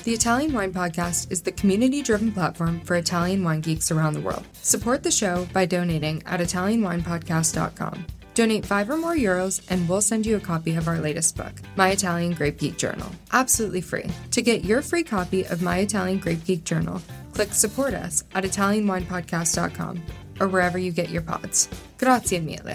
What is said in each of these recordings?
The Italian Wine Podcast is the community-driven platform for Italian wine geeks around the world. Support the show by donating at ItalianWinepodcast.com. Donate €5 or more and we'll send you a copy of our latest book, My Italian Grape Geek Journal, absolutely free. To get your free copy of My Italian Grape Geek Journal, click Support Us at ItalianWinepodcast.com or wherever you get your pods. Grazie mille.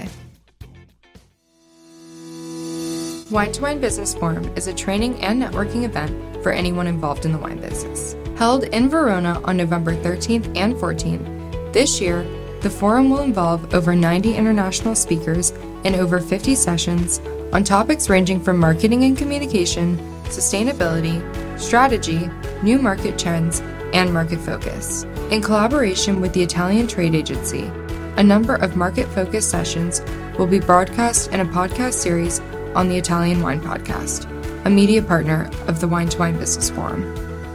Wine to Wine Business Forum is a training and networking event for anyone involved in the wine business. Held in Verona on November 13th and 14th, this year, the forum will involve over 90 international speakers and over 50 sessions on topics ranging from marketing and communication, sustainability, strategy, new market trends, and market focus. In collaboration with the Italian Trade Agency, a number of market-focused sessions will be broadcast in a podcast series on the Italian Wine Podcast, a media partner of the Wine to Wine Business Forum.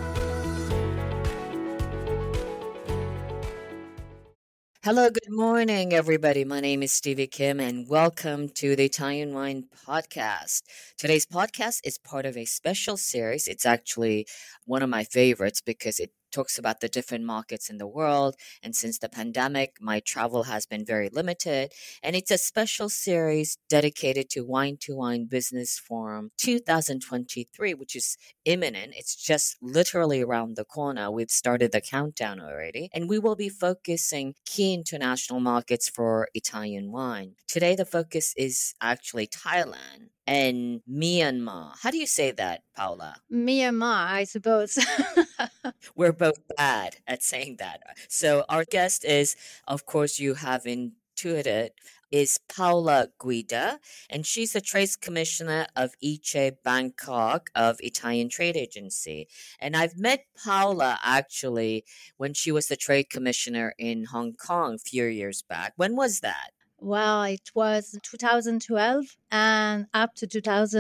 Hello, good morning, everybody. My name is Stevie Kim, and welcome to the Italian Wine Podcast. Today's podcast is part of a special series. It's actually one of my favorites because it talks about the different markets in the world. And since the pandemic, my travel has been very limited. And it's a special series dedicated to Wine Business Forum 2023, which is imminent. It's just literally around the corner. We've started the countdown already. And we will be focusing key international markets for Italian wine. Today, the focus is actually Thailand and Myanmar. How do you say that, Paula? Myanmar, I suppose. We're both bad at saying that. So our guest is, of course, you have intuited, is Paula Guida, and she's the Trade Commissioner of ICE Bangkok of Italian Trade Agency. And I've met Paula actually when she was the Trade Commissioner in Hong Kong a few years back. When was that? Well, it was 2012 and up to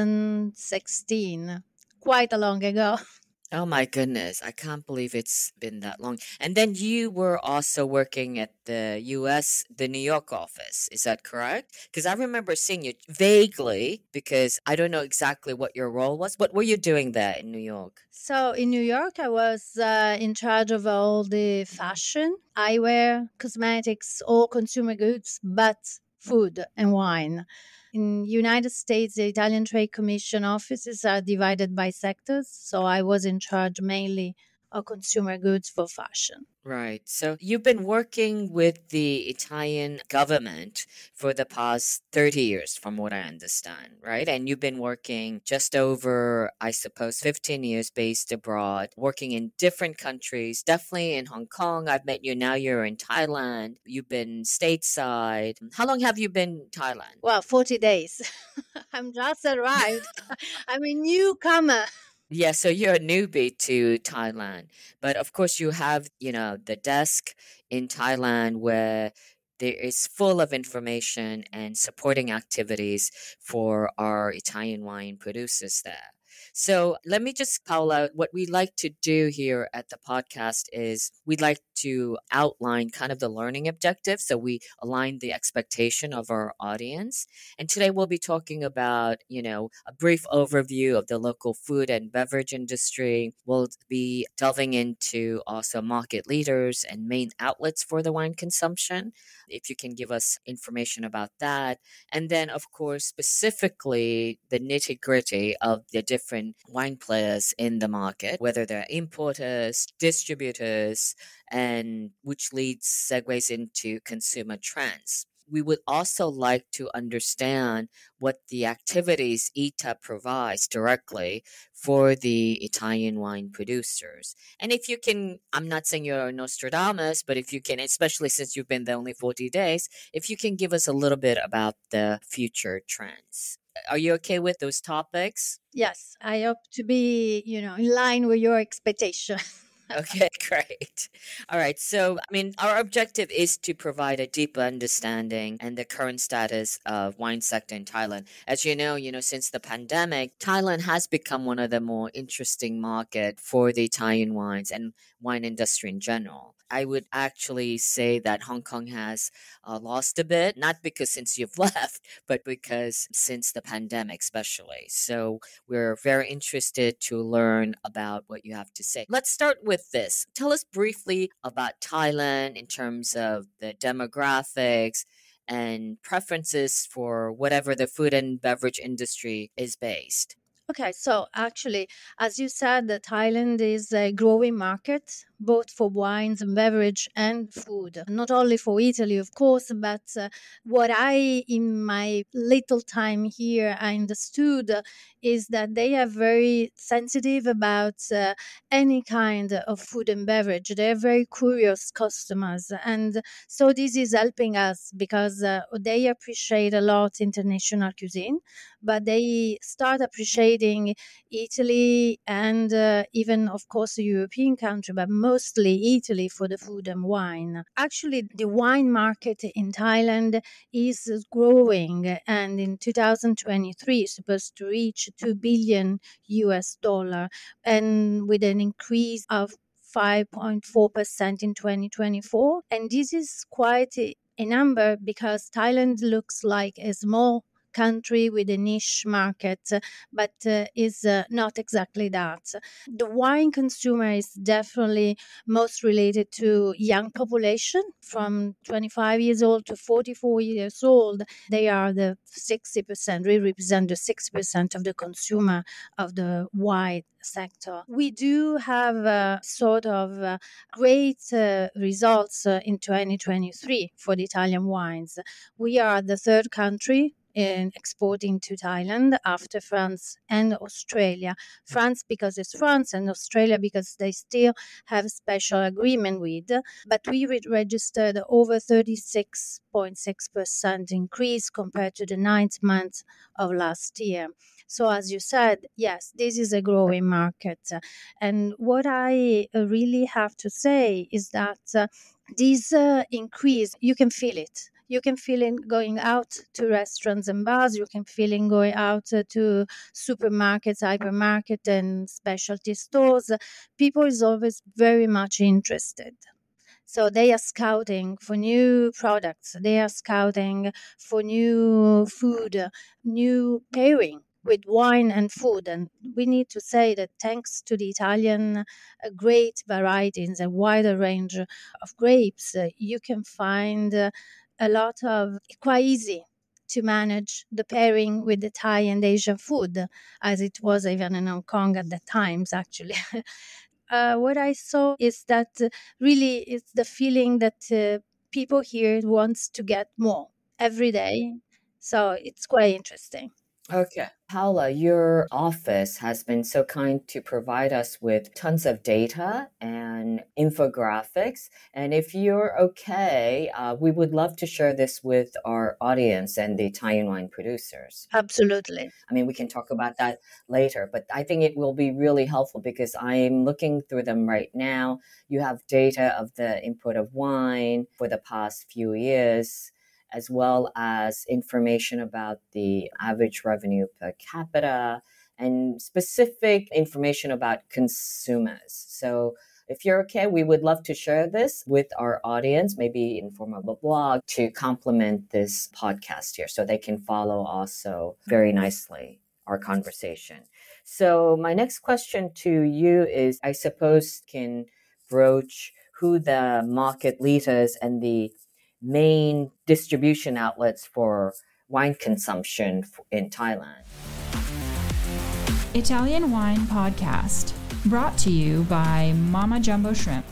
2016, quite a long ago. Oh my goodness, I can't believe it's been that long. And then you were also working at the US, the New York office. Is that correct? Because I remember seeing you vaguely, because I don't know exactly what your role was. What were you doing there in New York? So in New York, I was in charge of all the fashion, eyewear, cosmetics, all consumer goods, but food and wine. In United States, the Italian Trade Commission offices are divided by sectors, so I was in charge mainly of consumer goods for fashion. Right. So you've been working with the Italian government for the past 30 years, from what I understand, right? And you've been working just over, I suppose, 15 years based abroad, working in different countries, definitely in Hong Kong. I've met you now, you're in Thailand. You've been stateside. How long have you been in Thailand? Well, 40 days. I'm just arrived. I'm a newcomer. Yeah, so you're a newbie to Thailand. But of course, you have, the desk in Thailand where there is full of information and supporting activities for our Italian wine producers there. So let me just call out what we like to do here at the podcast is we'd like to outline kind of the learning objective. So we align the expectation of our audience. And today we'll be talking about, a brief overview of the local food and beverage industry. We'll be delving into also market leaders and main outlets for the wine consumption. If you can give us information about that. And then, of course, specifically the nitty gritty of the different wine players in the market, whether they're importers, distributors, and which segues into consumer trends. We would also like to understand what the activities ITA provides directly for the Italian wine producers. And if you can, I'm not saying you're Nostradamus, but if you can, especially since you've been there only 40 days, if you can give us a little bit about the future trends. Are you okay with those topics? Yes, I hope to be, in line with your expectation. Okay, great. All right. So, our objective is to provide a deeper understanding and the current status of wine sector in Thailand. As you know, since the pandemic, Thailand has become one of the more interesting market for the Italian wines and wine industry in general. I would actually say that Hong Kong has lost a bit, not because since you've left, but because since the pandemic, especially. So we're very interested to learn about what you have to say. Let's start with this. Tell us briefly about Thailand in terms of the demographics and preferences for whatever the food and beverage industry is based. Okay, so actually, as you said, Thailand is a growing market, both for wines and beverage and food. Not only for Italy, of course, but what I, in my little time here, I understood is that they are very sensitive about any kind of food and beverage. They're very curious customers. And so this is helping us because they appreciate a lot international cuisine, but they start appreciating Italy and even, of course, the European country, but mostly Italy for the food and wine. Actually, the wine market in Thailand is growing, and in 2023 it's supposed to reach 2 billion US dollar, and with an increase of 5.4% in 2024. And this is quite a number because Thailand looks like a small country with a niche market, but is not exactly that. The wine consumer is definitely most related to young population from 25 years old to 44 years old. They are the 60%, they represent the 60% of the consumer of the wine sector. We do have sort of great results in 2023 for the Italian wines. We are the third country in exporting to Thailand after France and Australia. France because it's France, and Australia because they still have a special agreement with. But we registered over 36.6% increase compared to the ninth month of last year. So as you said, yes, this is a growing market. And what I really have to say is that this increase, you can feel it. You can feel it going out to restaurants and bars. You can feel it going out to supermarkets, hypermarket, and specialty stores. People is always very much interested. So they are scouting for new products. They are scouting for new food, new pairing with wine and food. And we need to say that thanks to the Italian great varieties and wider range of grapes, you can find a lot of quite easy to manage the pairing with the Thai and Asian food, as it was even in Hong Kong at the times, actually. What I saw is that really it's the feeling that people here wants to get more every day. So it's quite interesting. Okay. Paula, your office has been so kind to provide us with tons of data and infographics. And if you're okay, we would love to share this with our audience and the Italian wine producers. Absolutely. I mean, we can talk about that later, but I think it will be really helpful because I'm looking through them right now. You have data of the import of wine for the past few years, as well as information about the average revenue per capita and specific information about consumers. So if you're okay, we would love to share this with our audience, maybe in form of a blog to complement this podcast here so they can follow also very nicely our conversation. So my next question to you is, I suppose, can broach who the market leaders and the main distribution outlets for wine consumption in Thailand. Italian Wine Podcast, brought to you by Mama Jumbo Shrimp.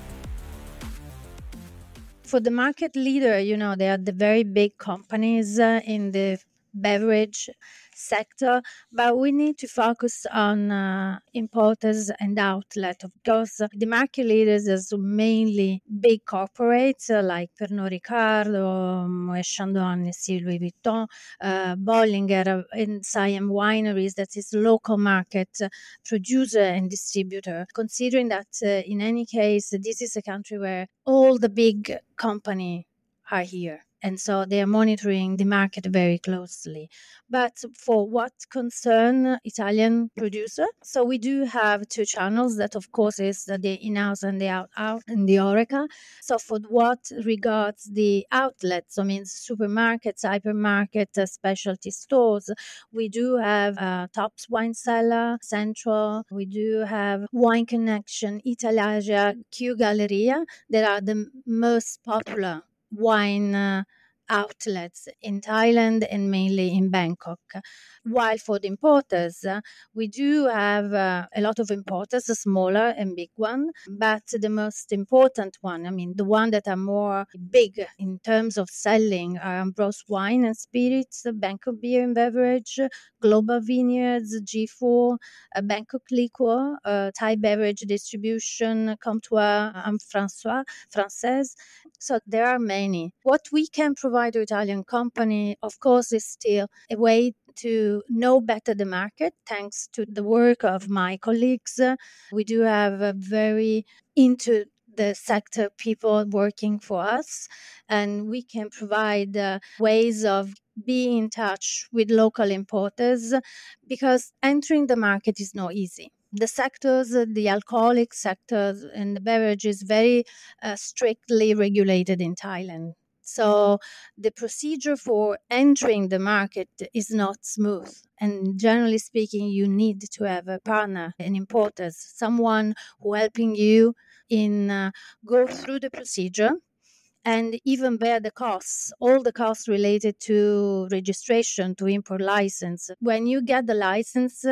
For the market leader, they are the very big companies in the beverage sector, but we need to focus on importers and outlet, because the market leaders is mainly big corporates like Pernod Ricard, Moet Chandon, Louis Vuitton, Bollinger, and Siam Wineries, that is local market producer and distributor. Considering that in any case, this is a country where all the big company are here. And so they are monitoring the market very closely. But for what concern Italian producer, so we do have two channels that of course is the in-house and the out and the Horeca. So for what regards the outlets, so means supermarkets, hypermarket, specialty stores, we do have Tops Wine Cellar, Central, we do have Wine Connection, Italasia, Q Galleria, that are the most popular wine outlets in Thailand and mainly in Bangkok. While for the importers, we do have a lot of importers, a smaller and big one, but the most important one, I mean, the one that are more big in terms of selling are Ambrose Wine and Spirits, Bangkok Beer and Beverage, Global Vineyards, G4, Bangkok Liquor, Thai Beverage Distribution, Comptoir, Française. So there are many. What we can provide to Italian company, of course, is still a way to know better the market. Thanks to the work of my colleagues, we do have a very into the sector people working for us, and we can provide ways of being in touch with local importers, because entering the market is not easy. The sectors, the alcoholic sectors and the beverage is very strictly regulated in Thailand. So the procedure for entering the market is not smooth. And generally speaking, you need to have a partner, an importer, someone who helping you in go through the procedure and even bear the costs, all the costs related to registration, to import license. When you get the license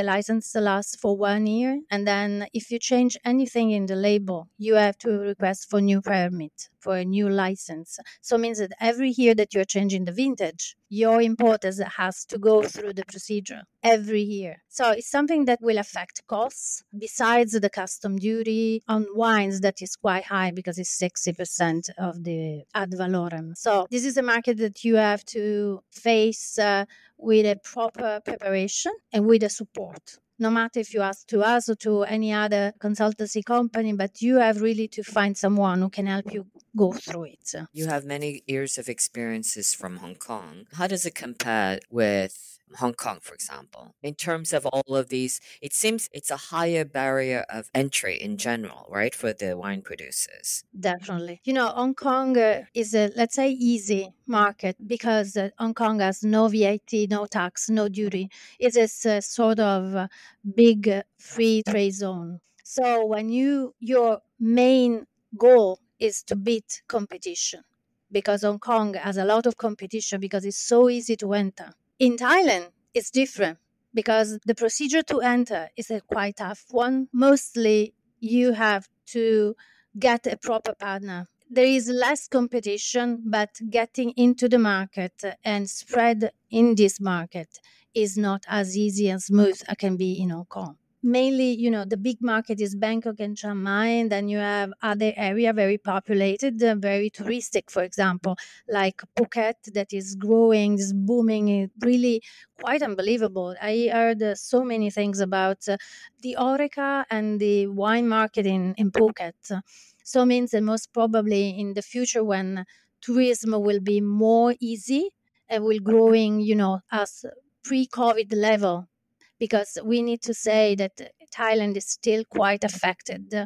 lasts for 1 year. And then if you change anything in the label, you have to request for new permit, for a new license. So it means that every year that you're changing the vintage, your importers has to go through the procedure every year. So it's something that will affect costs, besides the custom duty on wines that is quite high because it's 60% of the ad valorem. So this is a market that you have to face with a proper preparation and with a support. No matter if you ask to us or to any other consultancy company, but you have really to find someone who can help you go through it. You have many years of experiences from Hong Kong. How does it compare with Hong Kong, for example? In terms of all of these, it seems it's a higher barrier of entry in general, right, for the wine producers. Definitely. Hong Kong is a, let's say, easy market because Hong Kong has no VAT, no tax, no duty. It is a sort of big free trade zone. So when your main goal is to beat competition, because Hong Kong has a lot of competition because it's so easy to enter. In Thailand, it's different because the procedure to enter is a quite tough one. Mostly you have to get a proper partner. There is less competition, but getting into the market and spread in this market is not as easy and smooth as can be in Hong Kong. Mainly, the big market is Bangkok and Chiang Mai, and then you have other area very populated, very touristic, for example, like Phuket that is growing, is booming, really quite unbelievable. I heard so many things about the Horeca and the wine market in Phuket. So means that most probably in the future when tourism will be more easy and will growing, as pre-COVID level, because we need to say that Thailand is still quite affected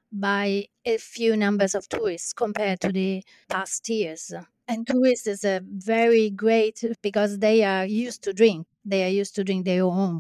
by a few numbers of tourists compared to the past years. And tourists is a very great because they are used to drink. They are used to drink their own.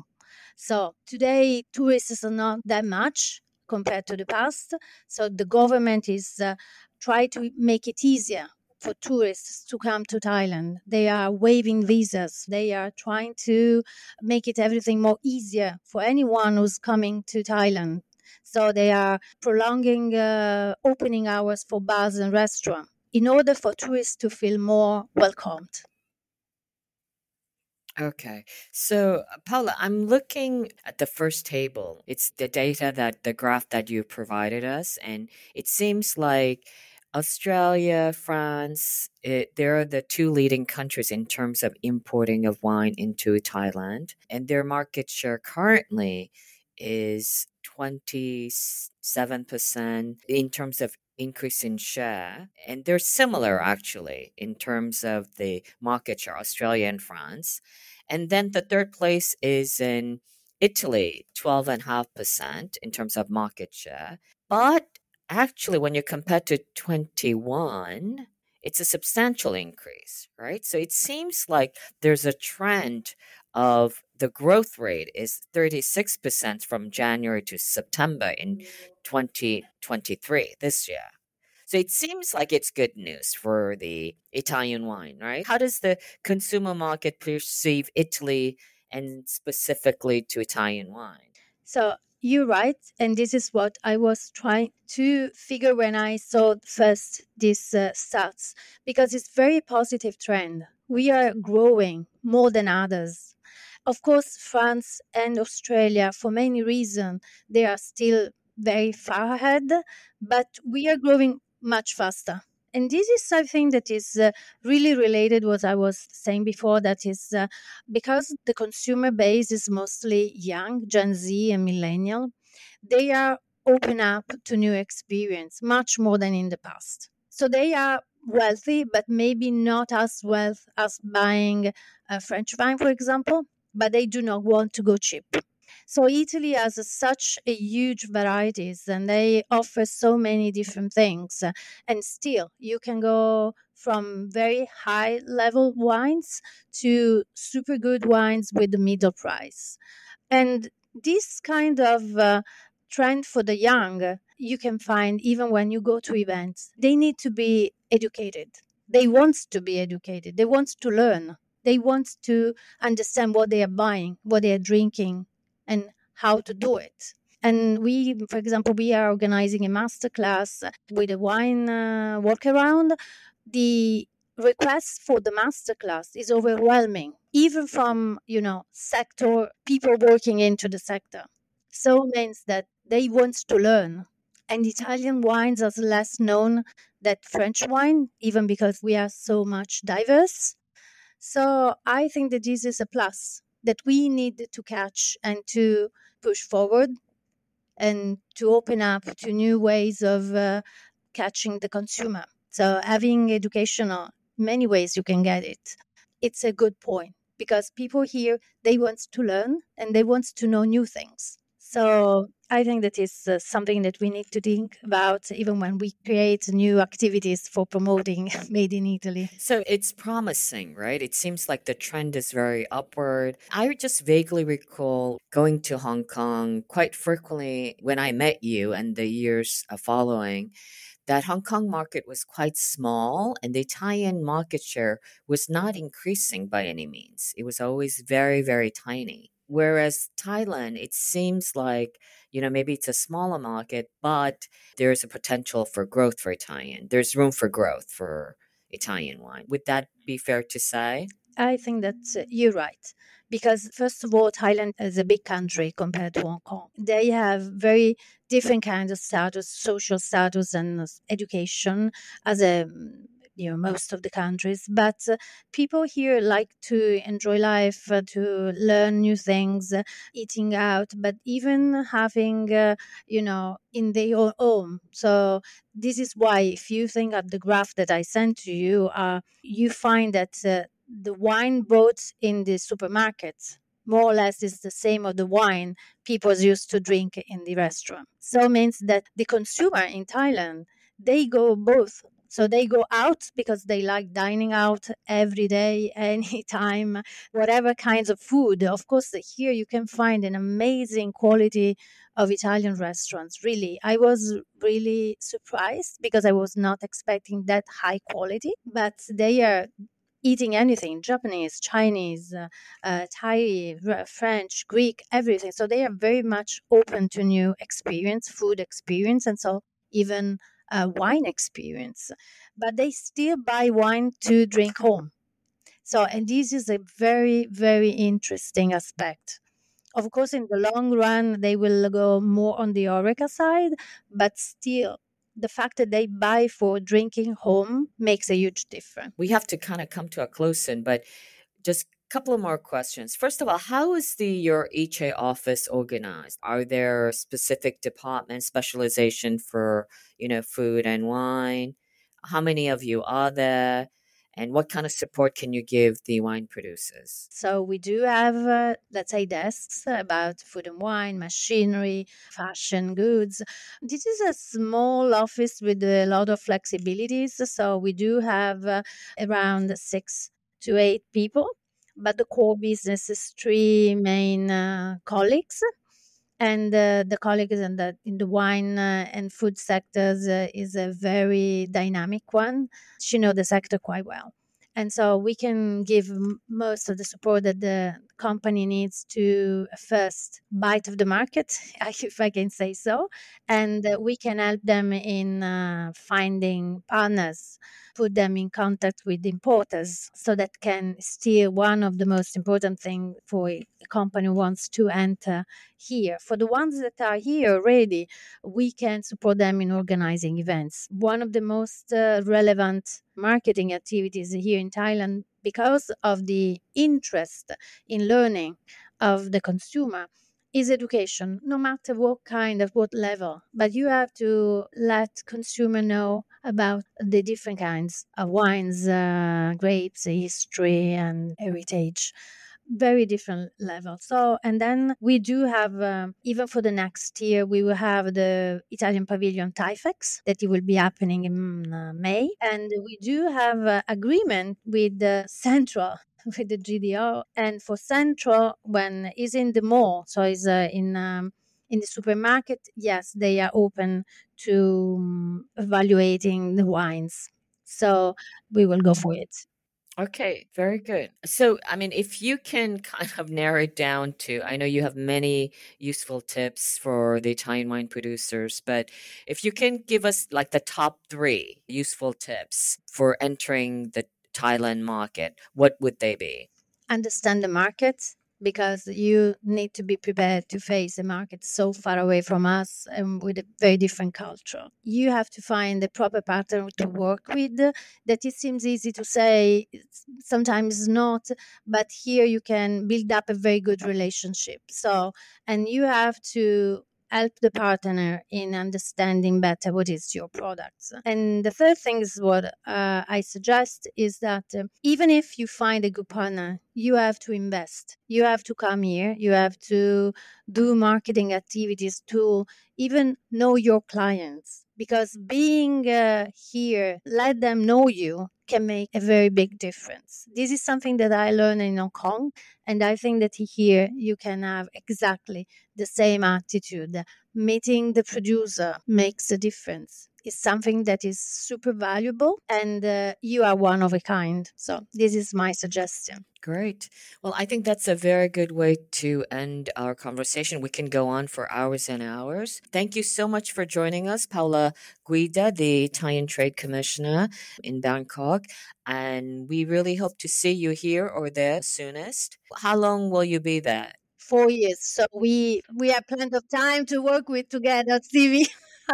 So today tourists are not that much compared to the past. So the government is try to make it easier for tourists to come to Thailand. They are waiving visas. They are trying to make it everything more easier for anyone who's coming to Thailand. So they are prolonging opening hours for bars and restaurants in order for tourists to feel more welcomed. Okay. So, Paula, I'm looking at the first table. It's the data the graph that you provided us, and it seems like Australia, France, they're the two leading countries in terms of importing of wine into Thailand, and their market share currently is 27% in terms of increase in share, and they're similar actually in terms of the market share, Australia and France. And then the third place is in Italy, 12.5% in terms of market share. But actually, when you compare to 21, it's a substantial increase, right? So it seems like there's a trend of the growth rate is 36% from January to September in 2023 this year. So it seems like it's good news for the Italian wine, right? How does the consumer market perceive Italy and specifically to Italian wine? So you're right, and this is what I was trying to figure when I saw first these stats, because it's very positive trend. We are growing more than others. Of course, France and Australia, for many reasons, they are still very far ahead, but we are growing much faster. And this is something that is really related what I was saying before. That is because the consumer base is mostly young, Gen Z and millennial. They are open up to new experience much more than in the past. So they are wealthy, but maybe not as wealth as buying a French wine, for example, but they do not want to go cheap. So Italy has such a huge varieties and they offer so many different things. And still, you can go from very high level wines to super good wines with the middle price. And this kind of trend for the young, you can find even when you go to events. They need to be educated. They want to be educated. They want to learn. They want to understand what they are buying, what they are drinking, and how to do it. And we, for example, we are organizing a master class with a wine walk around. The request for the master class is overwhelming, even from sector people working into the sector. So means that they want to learn. And Italian wines are less known than French wine, even because we are so much diverse. So I think that this is a plus that we need to catch and to push forward and to open up to new ways of catching the consumer. So having educational many ways you can get it. It's a good point because people here they want to learn and they want to know new things. So I think that is something that we need to think about even when we create new activities for promoting Made in Italy. So it's promising, right? It seems like the trend is very upward. I just vaguely recall going to Hong Kong quite frequently when I met you and the years following. That Hong Kong market was quite small and the Italian market share was not increasing by any means. It was always very, very tiny. Whereas Thailand, it seems like, maybe it's a smaller market, but there's a potential for growth for Italian. There's room for growth for Italian wine. Would that be fair to say? I think that you're right. Because, first of all, Thailand is a big country compared to Hong Kong. They have very different kinds of status, social status, and education as a most of the countries. But people here like to enjoy life, to learn new things, eating out, but even having, in their own home. So this is why, if you think at the graph that I sent to you, you find that the wine bought in the supermarkets more or less is the same of the wine people used to drink in the restaurant. So it means that the consumer in Thailand, they go both. So they go out because they like dining out every day, anytime, whatever kinds of food. Of course, here you can find an amazing quality of Italian restaurants. Really, I was really surprised because I was not expecting that high quality, but they are eating anything Japanese, Chinese, Thai, French, Greek, everything. So they are very much open to new experience, food experience, and so even wine experience. But they still buy wine to drink home. So, and this is a very, very interesting aspect. Of course, in the long run, they will go more on the Oreca side, but still, the fact that they buy for drinking home makes a huge difference. We have to kind of come to a close soon, but just couple of more questions. First of all, how is your ICE office organized? Are there specific departments, specialization for, food and wine? How many of you are there? And what kind of support can you give the wine producers? So we do have, let's say, desks about food and wine, machinery, fashion goods. This is a small office with a lot of flexibilities. So we do have around 6 to 8 people, but the core business is 3 main colleagues. And the colleagues in the wine and food sectors is a very dynamic one. She knows the sector quite well. And so we can give most of the support that the company needs to first bite of the market, if I can say so. And we can help them in finding partners, put them in contact with importers, so that can steer one of the most important things for a company who wants to enter here. For the ones that are here already, we can support them in organizing events. One of the most relevant marketing activities here in Thailand, because of the interest in learning of the consumer, is education, no matter what kind of what level. But you have to let consumer know about the different kinds of wines, grapes, history, and heritage. Very different level. So, and then we do have, even for the next year, we will have the Italian Pavilion TIFEX that it will be happening in May. And we do have agreement with the Central, with the GDO. And for Central, when it's in the mall, so it's in the supermarket, yes, they are open to evaluating the wines. So we will go for it. Okay, very good. So, if you can kind of narrow it down to, I know you have many useful tips for the Italian wine producers, but if you can give us like the top 3 useful tips for entering the Thailand market, what would they be? Understand the market, because you need to be prepared to face a market so far away from us and with a very different culture. You have to find the proper partner to work with. That it seems easy to say, sometimes not, but here you can build up a very good relationship. So, and you have to help the partner in understanding better what is your product. And the third thing is what I suggest is that even if you find a good partner, you have to invest. You have to come here. You have to do marketing activities to even know your clients, because being here, let them know you, can make a very big difference. This is something that I learned in Hong Kong, and I think that here you can have exactly the same attitude. Meeting the producer makes a difference. It's something that is super valuable, and you are one of a kind. So this is my suggestion. Great. Well, I think that's a very good way to end our conversation. We can go on for hours and hours. Thank you so much for joining us, Paola Guida, the Italian Trade Commissioner in Bangkok. And we really hope to see you here or there soonest. How long will you be there? 4 years. So we have plenty of time to work with together, Stevie.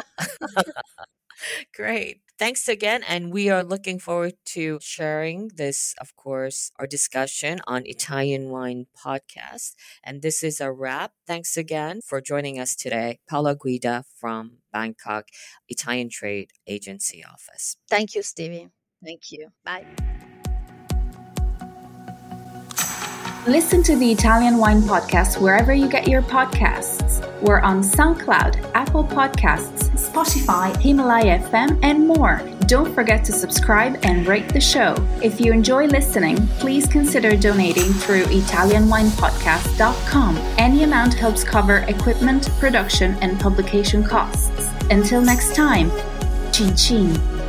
Great. Thanks again. And we are looking forward to sharing this, of course, our discussion on Italian Wine Podcast. And this is a wrap. Thanks again for joining us today. Paola Guida from Bangkok Italian Trade Agency Office. Thank you, Stevie. Thank you. Bye. Listen to the Italian Wine Podcast wherever you get your podcasts. We're on SoundCloud, Apple Podcasts, Spotify, Himalaya FM, and more. Don't forget to subscribe and rate the show. If you enjoy listening, please consider donating through ItalianWinePodcast.com. Any amount helps cover equipment, production, and publication costs. Until next time, chin chin.